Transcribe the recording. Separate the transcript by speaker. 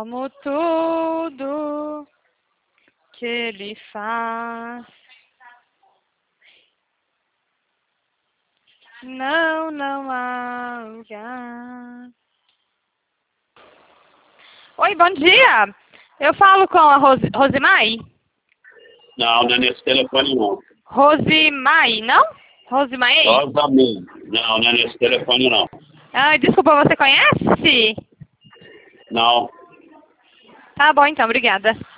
Speaker 1: como tudo que ele faz. Não há lugar. Oi, bom dia. Eu falo com a Rosimai?
Speaker 2: Não, não é nesse telefone não.
Speaker 1: Rosimai, não? Rosimai?
Speaker 2: Rosamei. Não, não é nesse telefone não.
Speaker 1: Ah, desculpa, você conhece?
Speaker 2: Não.
Speaker 1: Tá bom então, obrigada.